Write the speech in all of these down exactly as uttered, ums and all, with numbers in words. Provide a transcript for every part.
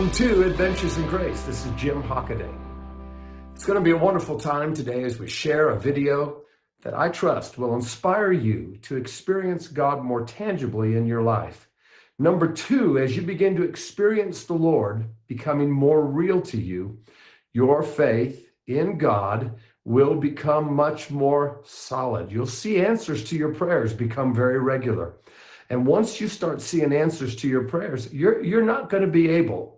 Welcome to Adventures in Grace. This is Jim Hockaday. It's going to be a wonderful time today as we share a video that I trust will inspire you to experience God more tangibly in your life. Number two, as you begin to experience the Lord becoming more real to you, your faith in God will become much more solid. You'll see answers to your prayers become very regular. And once you start seeing answers to your prayers, you're, you're not going to be able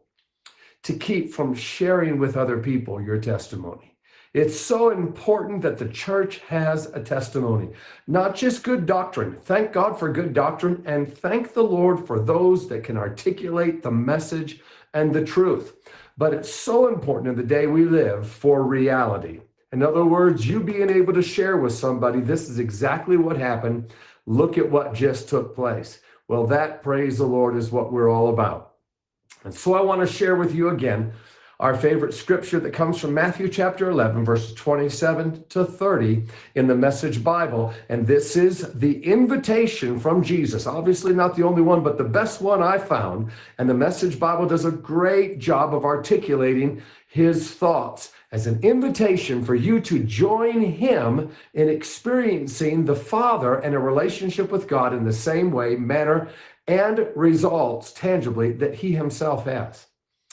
to keep from sharing with other people your testimony. It's so important that the church has a testimony, not just good doctrine. Thank God for good doctrine, and thank the Lord for those that can articulate the message and the truth. But it's so important in the day we live for reality. In other words, you being able to share with somebody, this is exactly what happened. Look at what just took place. Well, that, praise the Lord, is what we're all about. And so I want to share with you again our favorite scripture that comes from Matthew chapter eleven, verses twenty-seven to thirty in the Message Bible. And this is the invitation from Jesus. Obviously not the only one, but the best one I found. And the Message Bible does a great job of articulating his thoughts as an invitation for you to join him in experiencing the Father and a relationship with God in the same way, manner, and results tangibly that he himself has.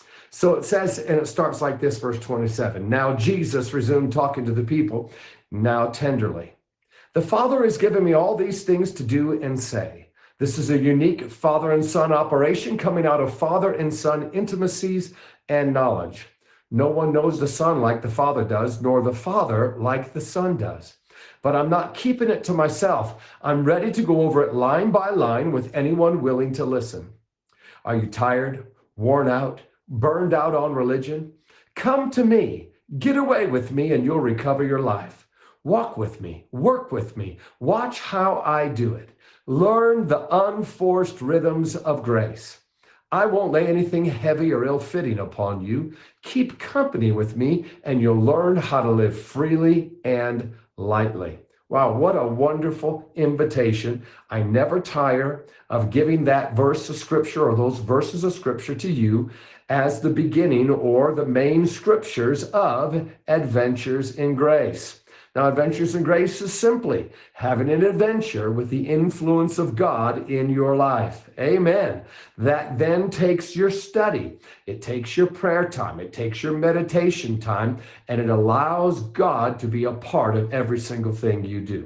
So it says, and it starts like this, verse twenty-seven. Now Jesus resumed talking to the people, now tenderly. The Father has given me all these things to do and say. This is a unique father and son operation coming out of father and son intimacies and knowledge. No one knows the Son like the Father does, nor the Father like the Son does. But I'm not keeping it to myself. I'm ready to go over it line by line with anyone willing to listen. Are you tired, worn out, burned out on religion? Come to me, get away with me, and you'll recover your life. Walk with me, work with me, watch how I do it. Learn the unforced rhythms of grace. I won't lay anything heavy or ill-fitting upon you. Keep company with me, and you'll learn how to live freely and lightly. Wow, what a wonderful invitation. I never tire of giving that verse of scripture or those verses of scripture to you as the beginning or the main scriptures of Adventures in Grace. Now, Adventures in Grace is simply having an adventure with the influence of God in your life. Amen. That then takes your study. It takes your prayer time. It takes your meditation time, and it allows God to be a part of every single thing you do.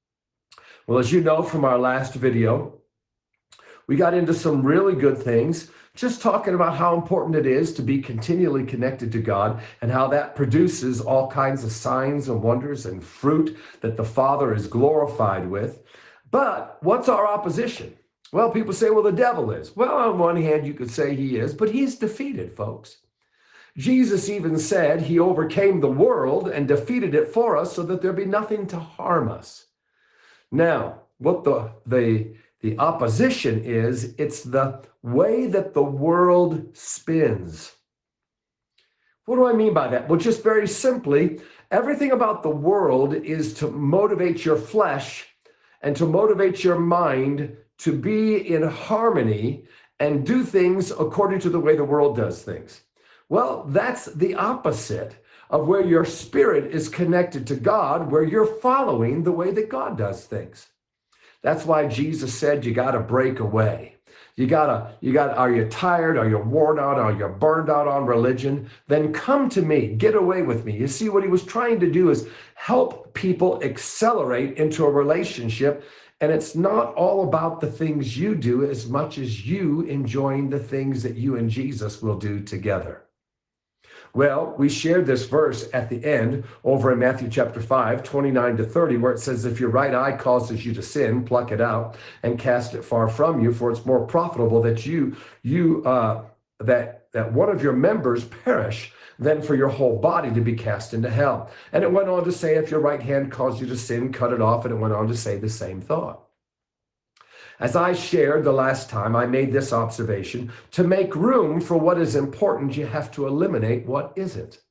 Well, as you know from our last video, we got into some really good things, just talking about how important it is to be continually connected to God and how that produces all kinds of signs and wonders and fruit that the Father is glorified with. But what's our opposition? Well, people say, well, the devil is. Well, on one hand, you could say he is, but he's defeated, folks. Jesus even said he overcame the world and defeated it for us so that there be nothing to harm us. Now, what the, the, the opposition is, it's the way that the world spins. What do I mean by that? Well, just very simply, everything about the world is to motivate your flesh and to motivate your mind to be in harmony and do things according to the way the world does things. Well, that's the opposite of where your spirit is connected to God, where you're following the way that God does things. That's why Jesus said you got to break away. You gotta, you got, are you tired? Are you worn out? Are you burned out on religion? Then come to me, get away with me. You see, what he was trying to do is help people accelerate into a relationship. And it's not all about the things you do as much as you enjoying the things that you and Jesus will do together. Well, we shared this verse at the end over in Matthew chapter five, twenty-nine to thirty, where it says, if your right eye causes you to sin, pluck it out and cast it far from you, for it's more profitable that you, you, uh, that, that one of your members perish than for your whole body to be cast into hell. And it went on to say, if your right hand causes you to sin, cut it off. And it went on to say the same thought. As I shared the last time, I made this observation: to make room for what is important, you have to eliminate what isn't.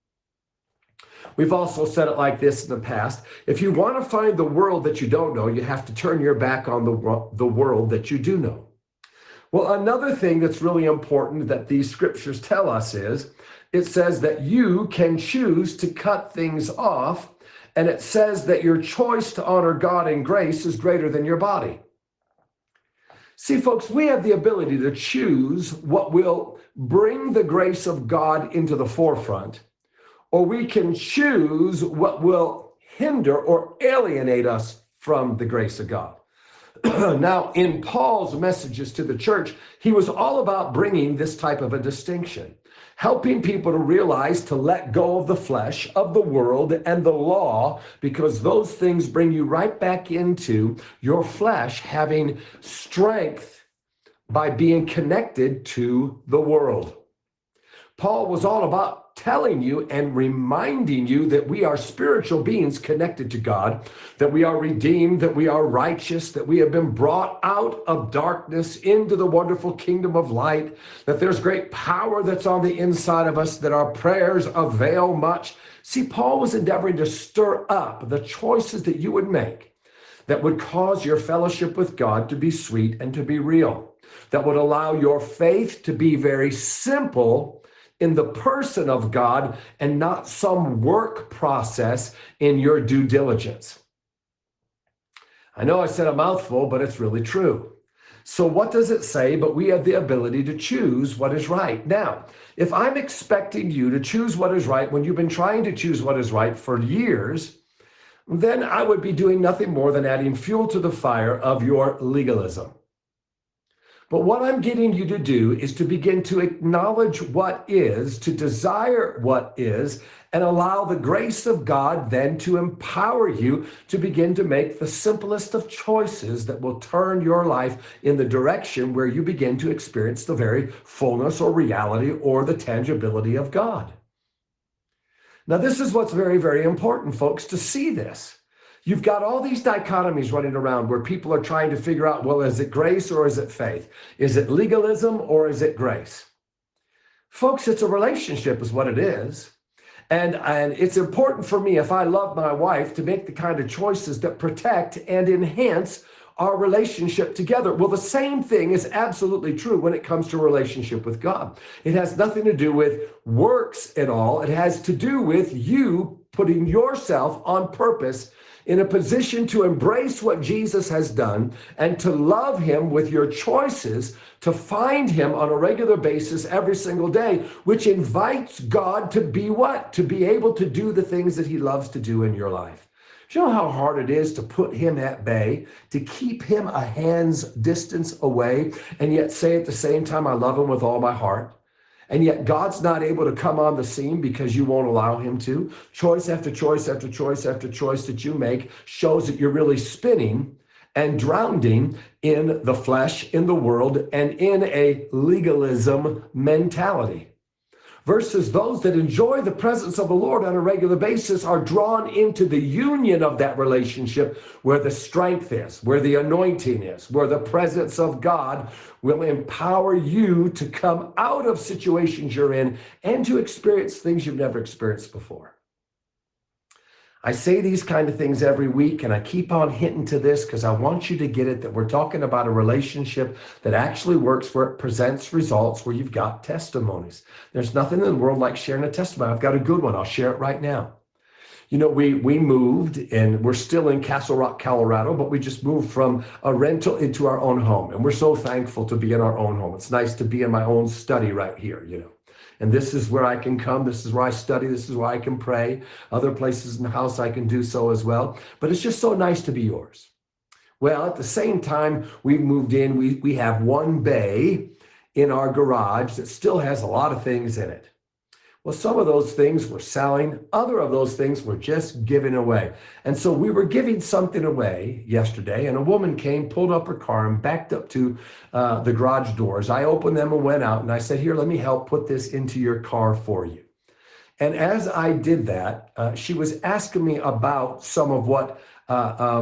We've also said it like this in the past: if you want to find the world that you don't know, you have to turn your back on the, the world that you do know. Well, another thing that's really important that these scriptures tell us is it says that you can choose to cut things off, and it says that your choice to honor God in grace is greater than your body. See, folks, we have the ability to choose what will bring the grace of God into the forefront, or we can choose what will hinder or alienate us from the grace of God. Now, in Paul's messages to the church, he was all about bringing this type of a distinction, helping people to realize to let go of the flesh, of the world, and the law, because those things bring you right back into your flesh having strength by being connected to the world. Paul was all about telling you and reminding you that we are spiritual beings connected to God, that we are redeemed, that we are righteous, that we have been brought out of darkness into the wonderful kingdom of light, that there's great power that's on the inside of us, that our prayers avail much. See, Paul was endeavoring to stir up the choices that you would make that would cause your fellowship with God to be sweet and to be real, that would allow your faith to be very simple in the person of God and not some work process in your due diligence. I know I said a mouthful, but it's really true. So what does it say? But we have the ability to choose what is right. Now, if I'm expecting you to choose what is right when you've been trying to choose what is right for years, then I would be doing nothing more than adding fuel to the fire of your legalism. But what I'm getting you to do is to begin to acknowledge what is, to desire what is, and allow the grace of God then to empower you to begin to make the simplest of choices that will turn your life in the direction where you begin to experience the very fullness or reality or the tangibility of God. Now, this is what's very, very important, folks, to see this. You've got all these dichotomies running around where people are trying to figure out, well, is it grace or is it faith? Is it legalism or is it grace? Folks, it's a relationship is what it is. And, and it's important for me, if I love my wife, to make the kind of choices that protect and enhance our relationship together. Well, the same thing is absolutely true when it comes to a relationship with God. It has nothing to do with works at all. It has to do with you putting yourself on purpose in a position to embrace what Jesus has done and to love him with your choices, to find him on a regular basis every single day, which invites God to be what? To be able to do the things that he loves to do in your life. Do you know how hard it is to put him at bay, to keep him a hand's distance away, and yet say at the same time, I love him with all my heart? And yet God's not able to come on the scene because you won't allow him to. Choice after choice after choice after choice that you make shows that you're really spinning and drowning in the flesh, in the world, and in a legalism mentality. Versus those that enjoy the presence of the Lord on a regular basis are drawn into the union of that relationship where the strength is, where the anointing is, where the presence of God will empower you to come out of situations you're in and to experience things you've never experienced before. I say these kind of things every week, and I keep on hinting to this because I want you to get it that we're talking about a relationship that actually works, where it presents results, where you've got testimonies. There's nothing in the world like sharing a testimony. I've got a good one. I'll share it right now. You know, we we moved, and we're still in Castle Rock, Colorado, but we just moved from a rental into our own home. And we're so thankful to be in our own home. It's nice to be in my own study right here, you know. And this is where I can come. This is where I study. This is where I can pray. Other places in the house I can do so as well. But it's just so nice to be yours. Well, at the same time, we moved in. We, we have one bay in our garage that still has a lot of things in it. Well, some of those things we're selling. Other of those things we're just giving away. And so we were giving something away yesterday, and a woman came, pulled up her car, and backed up to uh, the garage doors. I opened them and went out, and I said, here, let me help put this into your car for you. And as I did that, uh, she was asking me about some of what uh, um,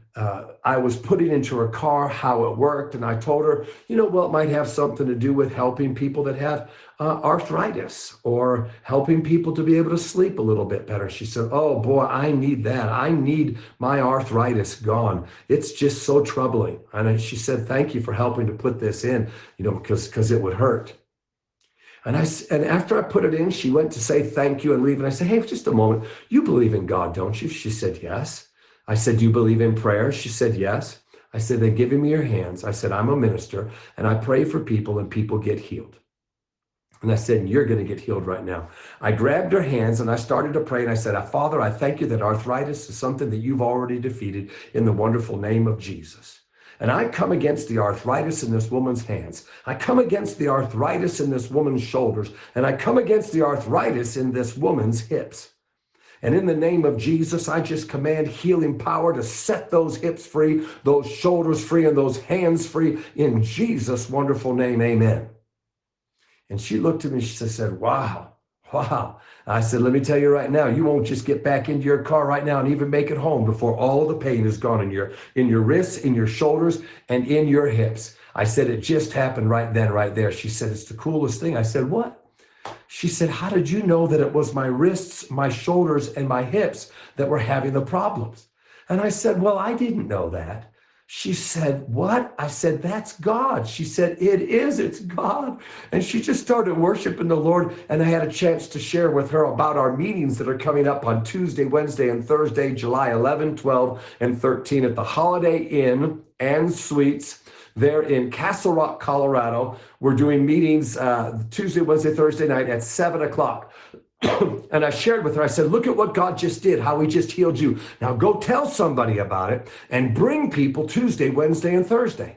uh, I was putting into her car how it worked. And I told her, you know, well, it might have something to do with helping people that have uh, arthritis or helping people to be able to sleep a little bit better. She said, oh boy, I need that. I need my arthritis gone. It's just so troubling. And she said, thank you for helping to put this in, you know, because because it would hurt. And I and after I put it in, she went to say thank you and leave. And I said, hey, just a moment. You believe in God, don't you? She said, yes. I said, do you believe in prayer? She said, yes. I said, then give me your hands. I said, I'm a minister and I pray for people and people get healed. And I said, you're going to get healed right now. I grabbed her hands and I started to pray. And I said, Father, I thank you that arthritis is something that you've already defeated in the wonderful name of Jesus. And I come against the arthritis in this woman's hands. I come against the arthritis in this woman's shoulders. And I come against the arthritis in this woman's hips. And in the name of Jesus, I just command healing power to set those hips free, those shoulders free, and those hands free in Jesus' wonderful name, amen. And she looked at me, she said, wow, wow. I said, let me tell you right now, you won't just get back into your car right now and even make it home before all the pain is gone in your, in your wrists, in your shoulders, and in your hips. I said, it just happened right then, right there. She said, it's the coolest thing. I said, what? She said, how did you know that it was my wrists, my shoulders, and my hips that were having the problems? And I said, well, I didn't know that. She said, what? I said, that's God. She said, it is, it's God. And she just started worshiping the Lord. And I had a chance to share with her about our meetings that are coming up on Tuesday, Wednesday, and Thursday, July eleventh, twelve, and thirteen at the Holiday Inn and Suites there in Castle Rock, Colorado. We're doing meetings uh, Tuesday, Wednesday, Thursday night at seven o'clock. And I shared with her, I said, look at what God just did, how he just healed you. Now go tell somebody about it and bring people Tuesday, Wednesday, and Thursday.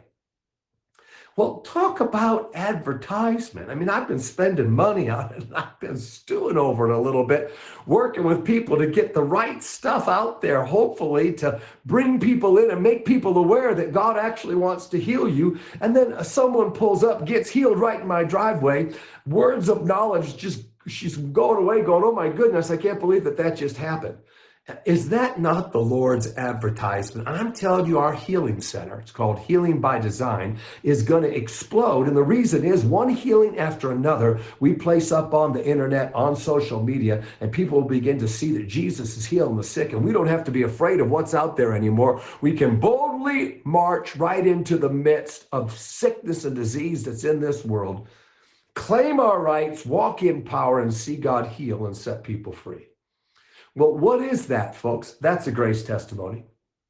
Well, talk about advertisement. I mean, I've been spending money on it. I've been stewing over it a little bit, working with people to get the right stuff out there, hopefully to bring people in and make people aware that God actually wants to heal you. And then someone pulls up, gets healed right in my driveway. Words of knowledge, just she's going away going, oh my goodness, I can't believe that that just happened. Is that not the Lord's advertisement? I'm telling you, our healing center, it's called Healing by Design, is going to explode. And the reason is one healing after another we place up on the internet, on social media, and people will begin to see that Jesus is healing the sick. And we don't have to be afraid of what's out there anymore. We can boldly march right into the midst of sickness and disease that's in this world, claim our rights, walk in power, and see God heal and set people free. Well, what is that, folks? That's a grace testimony.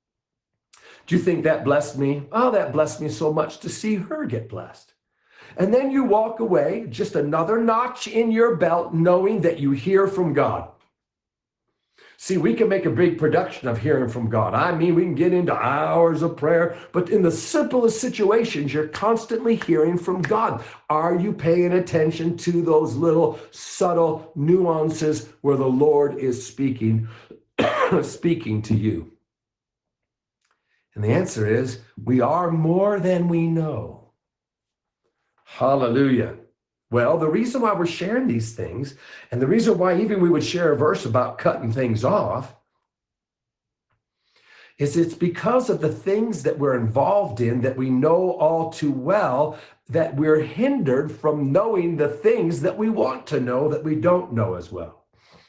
Do you think that blessed me? Oh, that blessed me so much to see her get blessed. And then you walk away, just another notch in your belt, knowing that you hear from God. See, we can make a big production of hearing from God. I mean, we can get into hours of prayer, but in the simplest situations, you're constantly hearing from God. Are you paying attention to those little subtle nuances where the Lord is speaking, speaking to you? And the answer is, we are more than we know. Hallelujah. Well, the reason why we're sharing these things, and the reason why even we would share a verse about cutting things off, is it's because of the things that we're involved in that we know all too well, that we're hindered from knowing the things that we want to know that we don't know as well.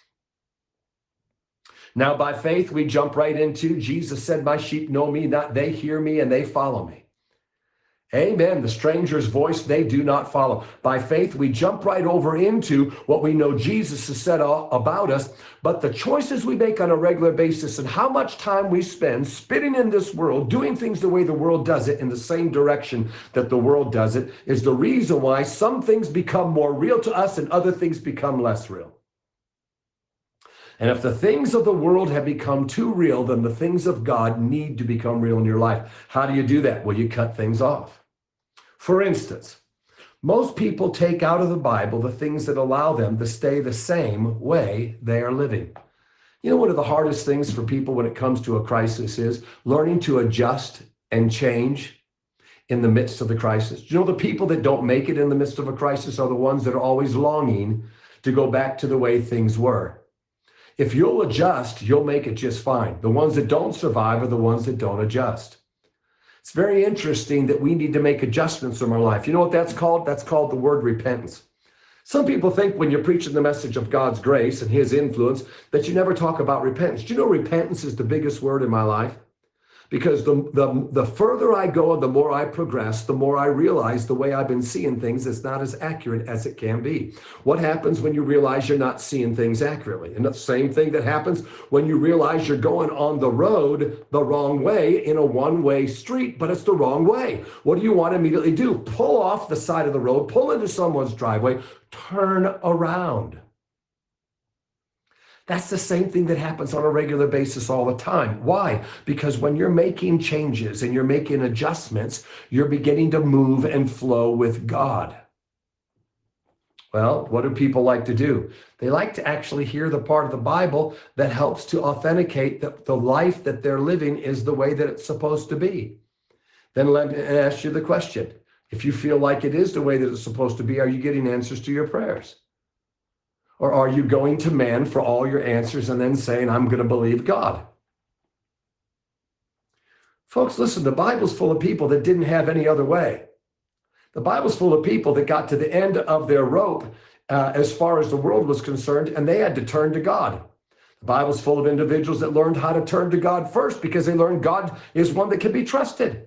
Now, by faith, we jump right into, Jesus said, my sheep know me, not they hear me, and they follow me. Amen. The stranger's voice, they do not follow. By faith, we jump right over into what we know Jesus has said about us, but the choices we make on a regular basis and how much time we spend spitting in this world, doing things the way the world does it in the same direction that the world does it, is the reason why some things become more real to us and other things become less real. And if the things of the world have become too real, then the things of God need to become real in your life. How do you do that? Well, you cut things off. For instance, most people take out of the Bible the things that allow them to stay the same way they are living. You know, one of the hardest things for people when it comes to a crisis is learning to adjust and change in the midst of the crisis. You know, the people that don't make it in the midst of a crisis are the ones that are always longing to go back to the way things were. If you'll adjust, you'll make it just fine. The ones that don't survive are the ones that don't adjust. It's very interesting that we need to make adjustments in our life. You know what that's called? That's called the word repentance. Some people think when you're preaching the message of God's grace and his influence that you never talk about repentance. Do you know repentance is the biggest word in my life? Because the, the, the further I go and the more I progress, the more I realize the way I've been seeing things is not as accurate as it can be. What happens when you realize you're not seeing things accurately? And the same thing that happens when you realize you're going on the road the wrong way in a one-way street, but it's the wrong way. What do you want to immediately do? Pull off the side of the road, pull into someone's driveway, turn around. That's the same thing that happens on a regular basis all the time. Why? Because when you're making changes and you're making adjustments, you're beginning to move and flow with God. Well, what do people like to do? They like to actually hear the part of the Bible that helps to authenticate that the life that they're living is the way that it's supposed to be. Then let me ask you the question. If you feel like it is the way that it's supposed to be, are you getting answers to your prayers? Or are you going to man for all your answers and then saying, I'm going to believe God? Folks, listen, the Bible's full of people that didn't have any other way. The Bible's full of people that got to the end of their rope uh, as far as the world was concerned, and they had to turn to God. The Bible's full of individuals that learned how to turn to God first because they learned God is one that can be trusted.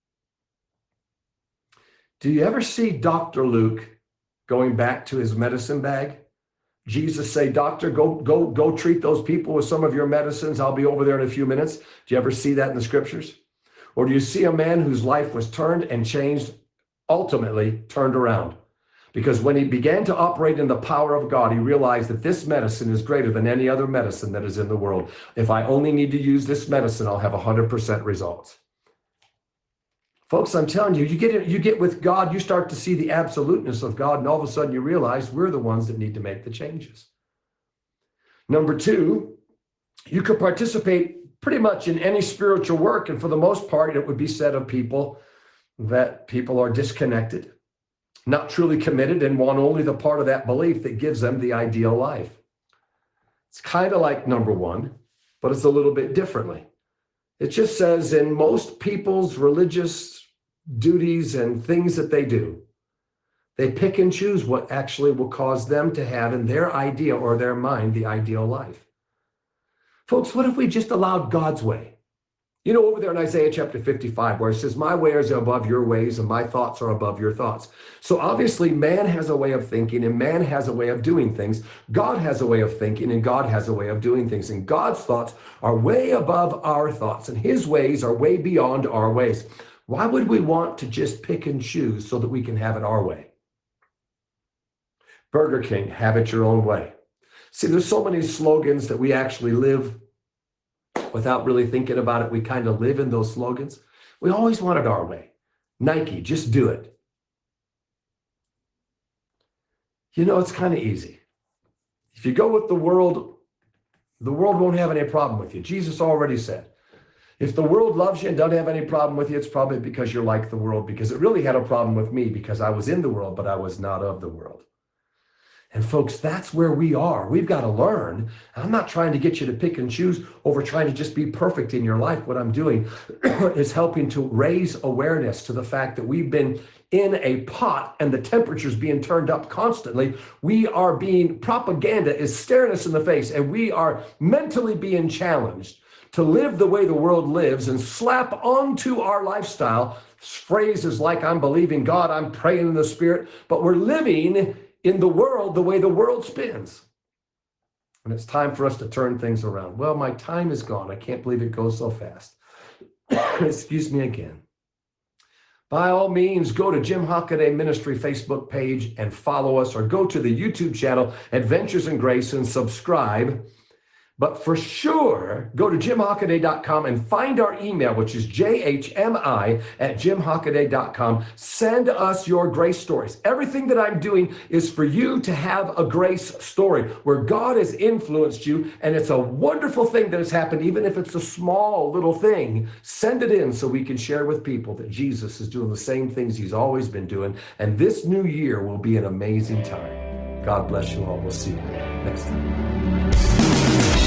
Do you ever see Doctor Luke going back to his medicine bag? Jesus say, doctor, go, go, go treat those people with some of your medicines. I'll be over there in a few minutes. Do you ever see that in the scriptures? Or do you see a man whose life was turned and changed, ultimately turned around? Because when he began to operate in the power of God, he realized that this medicine is greater than any other medicine that is in the world. If I only need to use this medicine, I'll have one hundred percent results. Folks, I'm telling you, you get you get with God, you start to see the absoluteness of God, and all of a sudden you realize we're the ones that need to make the changes. Number two, you could participate pretty much in any spiritual work, and for the most part, it would be said of people that people are disconnected, not truly committed, and want only the part of that belief that gives them the ideal life. It's kind of like number one, but it's a little bit differently. It just says in most people's religious duties and things that they do, they pick and choose what actually will cause them to have in their idea or their mind the ideal life. Folks, what if we just allowed God's way? You know, over there in Isaiah chapter fifty-five, where it says, my ways are above your ways and my thoughts are above your thoughts. So obviously man has a way of thinking and man has a way of doing things. God has a way of thinking and God has a way of doing things. And God's thoughts are way above our thoughts and his ways are way beyond our ways. Why would we want to just pick and choose so that we can have it our way? Burger King, have it your own way. See, there's so many slogans that we actually live without really thinking about it. We kind of live in those slogans. We always want it our way. Nike, just do it. You know, it's kind of easy. If you go with the world, the world won't have any problem with you. Jesus already said, if the world loves you and doesn't have any problem with you, it's probably because you're like the world, because it really had a problem with me because I was in the world, but I was not of the world. And folks, that's where we are. We've got to learn. I'm not trying to get you to pick and choose over trying to just be perfect in your life. What I'm doing is helping to raise awareness to the fact that we've been in a pot and the temperature's being turned up constantly. We are being, propaganda is staring us in the face, and we are mentally being challenged to live the way the world lives and slap onto our lifestyle phrases like, I'm believing God, I'm praying in the Spirit, but we're living in the world the way the world spins. And it's time for us to turn things around. Well, my time is gone. I can't believe it goes so fast. Excuse me again. By all means, go to Jim Hockaday Ministry Facebook page and follow us, or go to the YouTube channel, Adventures in Grace, and subscribe. But for sure, go to jim hockaday dot com and find our email, which is j h m i at jim hockaday dot com. Send us your grace stories. Everything that I'm doing is for you to have a grace story where God has influenced you, and it's a wonderful thing that has happened, even if it's a small little thing. Send it in so we can share with people that Jesus is doing the same things he's always been doing, and this new year will be an amazing time. God bless you all. We'll see you next time.